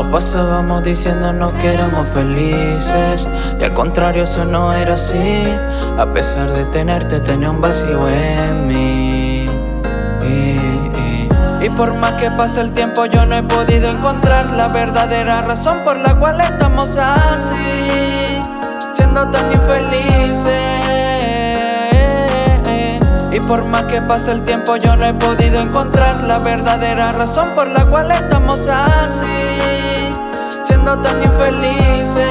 pasábamos diciéndonos que éramos felices, y al contrario eso no era así. A pesar de tenerte tenía un vacío en mí. Y por más que pase el tiempo yo no he podido encontrar la verdadera razón por la cual estamos así, siendo tan infelices. Y por más que pase el tiempo yo no he podido encontrar la verdadera razón por la cual estamos así, siendo tan infelices.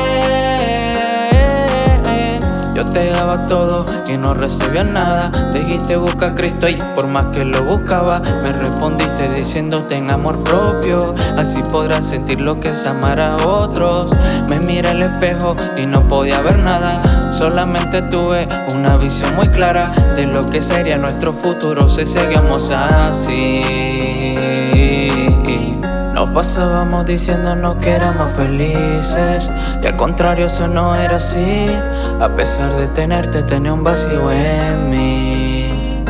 Yo te daba todo y no recibía nada. Dijiste busca a Cristo y por más que lo buscaba, me respondiste diciendo ten amor propio, así podrás sentir lo que es amar a otros. Me miré al espejo y no podía ver nada, solamente tuve una visión muy clara de lo que sería nuestro futuro si seguíamos así. Nos pasábamos diciéndonos que éramos felices, y al contrario eso no era así. A pesar de tenerte tenía un vacío en mí.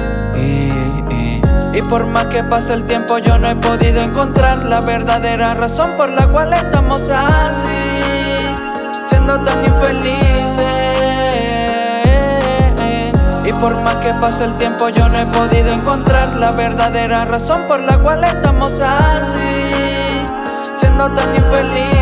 Y por más que pase el tiempo yo no he podido encontrar la verdadera razón por la cual estamos así, siendo tan infelices. Y por más que pase el tiempo yo no he podido encontrar la verdadera razón por la cual estamos así, siendo tan infelices.